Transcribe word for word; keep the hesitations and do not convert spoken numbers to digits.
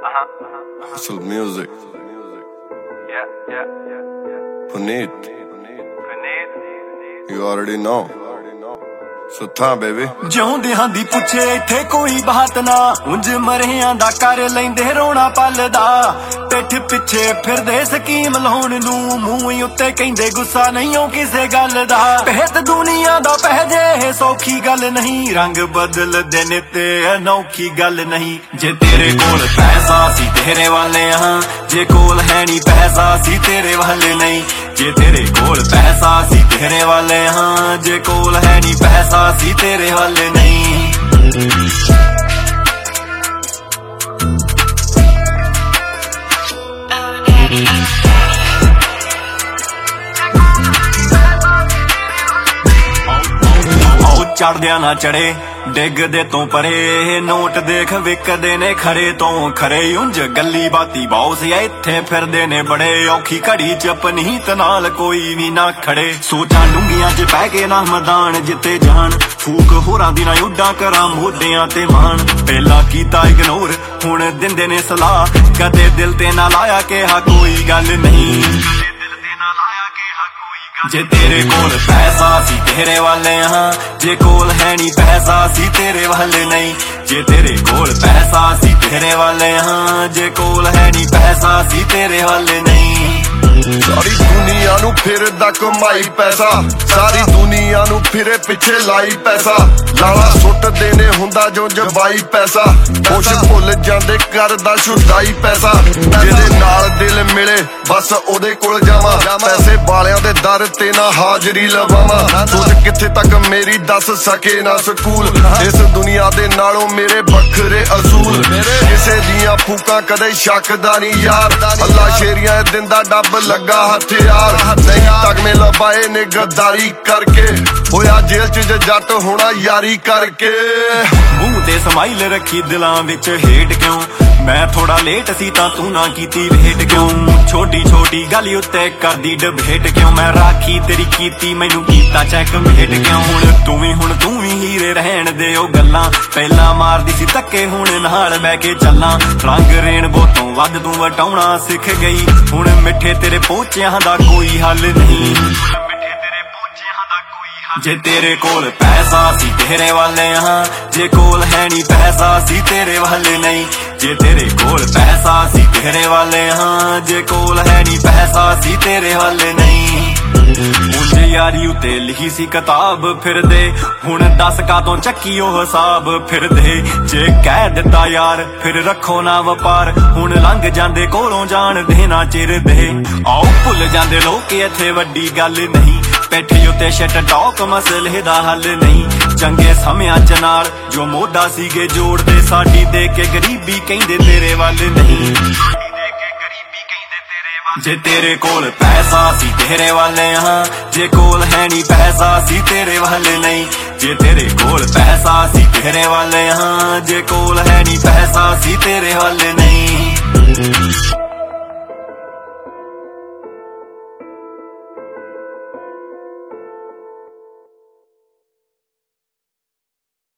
Hustle music. Yeah, yeah, yeah, yeah. Puneet. Puneet. You already know. ਸੁੱਥਾ baby ਜਿਉਂਦਿਆਂ ਦੀ ਪੁੱਛੇ ਇੱਥੇ ਕੋਈ ਬਾਤ ਨਾ ਉਂਝ ਮਰਿਆਂ ਦਾ ਕਰ ਲੈਂਦੇ ਰੋਣਾ ਪਲਦਾ ਪਿੱਠ ਪਿੱਛੇ ਫਿਰਦੇ ਸਕੀਮ ਲਾਉਣ ਨੂੰ ਮੂੰਹ ਉੱਤੇ ਕਹਿੰਦੇ ਗੁੱਸਾ ਨਹੀਂ ਉਹ ਕਿਸੇ ਗੱਲ ਦਾ ਭੇਤ ਦੁਨੀਆ ਦਾ ਪਹਿ ਜੇ ਸੌਖੀ ਗੱਲ ਨਹੀਂ ਰੰਗ ਬਦਲਦੇ ਨੇ ਤੇ ਅਨੌਖੀ ਗੱਲ ਨਹੀਂ ਜੇ ਤੇਰੇ ਕੋਲ ਪੈਸਾ ਸੀ ਤੇਰੇ ਵਾਲੇ ਹਾਂ ਜੇ ਕੋਲ ਹੈ ਨਹੀਂ ਪੈਸਾ ਸੀ ਤੇਰੇ ਵਾਲੇ ਨਹੀਂ ਜੇ ਤੇਰੇ ਕੋਲ ਪੈਸਾ ਸੀ ਤੇਰੇ ਵਾਲੇ ਹਾਂ ਜੇ ਕੋਲ ਹੈ ਨਹੀਂ ਪੈਸਾ ਸੀ ਤੇਰੇ ਵਾਲੇ ਨਹੀਂ ਚੜਦਿਆਂ ਨਾ ਚੜੇ ਡਿੱਗਦੇ ਤੋਂ ਪਰੇ ਨੋਟ ਦੇਖ ਵਿਕਦੇ ਨੇ ਖਰੇ ਤੋਂ ਖਰੇ ਉਂਝ ਗੱਲੀ ਬਾਤੀ ਬੌਸ ਆ ਇੱਥੇ ਫਿਰਦੇ ਨੇ ਬੜੇ ਔਖੀ ਘੜੀ ਚ ਪਨੀਤ ਨਾਲ ਕੋਈ ਵੀ ਨਾ ਖੜੇ ਸੋਚਾਂ ਡੂੰਗੀਆਂ ਚ ਪੈ ਕੇ ਨਾ ਮੈਦਾਨ ਜਿੱਤੇ ਜਾਣ ਫੂਕ ਹੋਰਾਂ ਦੀ ਨਾ ਉੱਡਾਂ ਕਰਾਂ ਮੋਢਿਆਂ ਤੇ ਮਾਣ ਪਹਿਲਾਂ ਕੀਤਾ ਇਗਨੋਰ ਹੁਣ ਦਿੰਦੇ ਨੇ ਸਲਾਹ ਕਦੇ ਦਿਲ ਤੇ ਨਾ ਲਾਇਆ ਕਿਹਾ ਕੋਈ ਗੱਲ ਨਹੀਂ ਜੇ ਤੇਰੇ ਕੋਲ ਪੈਸਾ ਸੀ ਤੇਰੇ ਵਾਲੇ ਹਾਂ ਜੇ ਕੋਲ ਹੈ ਨਹੀਂ ਪੈਸਾ ਸੀ ਤੇਰੇ ਵਾਲੇ ਨਹੀਂ ਜੇ ਤੇਰੇ ਕੋਲ ਪੈਸਾ ਸੀ ਤੇਰੇ ਵਾਲੇ ਹਾਂ ਜੇ ਕੋਲ ਹੈ ਨਹੀਂ ਪੈਸਾ ਸੀ ਤੇਰੇ ਵਾਲੇ ਨਹੀਂ ਸਾਰੀ ਦੁਨੀਆ ਨੂੰ ਫਿਰਦਾ ਕਮਾਈ ਪੈਸਾ ਸਾਰੀ ਦੁਨੀਆ ਨੂੰ ਫਿਰੇ ਪਿੱਛੇ ਲਾਈ ਪੈਸਾ ਲਾਲਾ ਸੁੱਟਦੇ ਨੇ ਹੁੰਦਾ ਜੋ ਜਵਾਈ ਪੈਸਾ ਕੁਛ ਭੁੱਲ ਜਾਂਦੇ ਕਰਦਾ ਛੁਡਾਈ ਪੈਸਾ ਜਿਹਦੇ ਨਾਲ ਦਿਲ ਮਿਲੇ ਬਸ ਉਹਦੇ ਕੋਲ ਜਾਵਾਂ ਪੈਸੇ ਵਾਲਿਆਂ ਦੇ ਦਰ ਤੇ ਨਾ ਹਾਜ਼ਰੀ ਲਵਾਵਾਂ ਸੋਚ ਕਿੱਥੇ ਤੱਕ ਮੇਰੀ ਦੱਸ ਸਕੇ ਨਾ ਸਕੂਲ ਇਸ ਦੁਨੀਆ ਦੇ ਨਾਲੋਂ ਮੇਰੇ ਵੱਖਰੇ ਅਸੂਲ ਕਿਸੇ ਦੀਆਂ ਫੂਕਾਂ ਕਦੇ ਸ਼ੱਕਦਾ ਨਹੀਂ ਯਾਰ ਅੱਲਾ ਸ਼ੇਰੀਆਂ ਦਿੰਦਾ ਡੱਬ ਲੱਗਾ ਹਥਿਆਰ ਨਹੀਂ ਤਗਮੇ ਲਬਾਏ ਨੇ ਗੱਦਾਰੀ ਕਰਕੇ ਹੋਇਆ ਜੇਲ੍ਹ ਚ ਜੱਟ ਹੋਣਾ ਯਾਰੀ ਕਰਕੇ ਮੂੰਹ ਤੇ ਸਮਾਈਲ ਰੱਖੀ ਦਿਲਾਂ ਵਿੱਚ ਹੇਟ ਕਿਉਂ ਮੈਂ ਥੋੜਾ ਲੇਟ ਸੀ ਤਾਂ ਤੂੰ ਨਾ ਕੀਤੀ ਵੇਟ ਕਿਉਂ ਛੋਟੀ ਛੋਟੀ ਗੱਲ ਉੱਤੇ ਕਰਦੀ ਡਬੇਟ ਕਿਉਂ ਮੈਂ ਰਾਖੀ ਤੇਰੀ ਕੀਤੀ ਮੈਨੂੰ ਕੀਤਾ ਚੈੱਕ ਮੇਟ ਕਿਉਂ ਹੁਣ ਤੂੰ ਵੀ ਹੁਣ ਤੂੰ ਵੀ ਹੀਰੇ ਰਹਿਣ ਦੇ ਉਹ ਗੱਲਾਂ ਪਹਿਲਾਂ ਮਾਰਦੀ ਸੀ ਧੱਕੇ ਹੁਣ ਨਾਲ ਬਹਿ ਕੇ ਚੱਲਾਂ ਰੰਗ ਰੇਨਬੋ ਤੋਂ ਵੱਧ ਤੂੰ ਵਟਾਉਣਾ ਸਿੱਖ ਗਈ ਹੁਣ ਮਿੱਠੇ ਤੇਰੇ ਪੋਚਿਆਂ ਦਾ ਕੋਈ ਹੱਲ ਨਹੀਂ ਜੇ ਤੇਰੇ ਕੋਲ ਪੈਸਾ ਸੀ ਤੇਰੇ ਵਾਲੇ ਹਾਂ ਜੇ ਕੋਲ ਹੈ ਨਹੀਂ ਪੈਸਾ ਸੀ ਤੇਰੇ ਵਾਲੇ ਨਹੀਂ ਜੇ ਤੇਰੇ ਕੋਲ ਪੈਸਾ ਸੀ ਤੇਰੇ ਵਾਲੇ ਹਾਂ ਜੇ ਕੋਲ ਹੈ ਨਹੀਂ ਪੈਸਾ ਸੀ ਤੇਰੇ ਵਾਲੇ ਨਹੀਂ ਉਂਝ ਯਾਰੀ ਉਤੇ ਲਿਖੀ ਸੀ ਕਿਤਾਬ ਫਿਰਦੇ ਹੁਣ ਦੱਸ ਕਾਤੋਂ ਚੱਕੀ ਉਹ ਹਿਸਾਬ ਫਿਰਦੇ ਜੇ ਕਹਿ ਦਿੱਤਾ ਯਾਰ ਫਿਰ ਰੱਖੋ ਨਾ ਵਪਾਰ ਹੁਣ ਲੰਘ ਜਾਂਦੇ ਕੋਲੋਂ ਜਾਣਦੇ ਨਾ ਚਿਰਦੇ ਆਓ ਭੁੱਲ ਜਾਂਦੇ ਲੋਕ ਇੱਥੇ ਵੱਡੀ ਗੱਲ ਨਹੀਂ ਪੈਠੀ ਉੱਤੇ ਸ਼ਟ ਟੌਕ ਮਸਲੇ ਦਾ ਹੱਲ ਨਹੀਂ ਚੰਗੇ ਸਮਿਆਂ ਚ ਨਾਲ ਜੋ ਮੋਢਾ ਸੀਗੇ ਜੋੜਦੇ ਸਾਡੀ ਦੇ ਕੇ ਗਰੀਬੀ ਕਹਿੰਦੇ ਤੇਰੇ ਵੱਲ ਨਹੀਂ ਜੇ ਤੇਰੇ ਕੋਲ ਪੈਸਾ ਸੀ ਤੇਰੇ ਵਾਲੇ ਹਾਂ ਜੇ ਕੋਲ ਹੈ ਨਹੀਂ ਪੈਸਾ ਸੀ ਤੇਰੇ ਵਾਲੇ ਨਹੀਂ ਜੇ ਤੇਰੇ ਕੋਲ ਪੈਸਾ ਸੀ ਤੇਰੇ ਵਾਲੇ ਹਾਂ ਜੇ ਕੋਲ ਹੈ ਨਹੀਂ ਪੈਸਾ ਸੀ ਤੇਰੇ ਵਾਲੇ ਨਹੀਂ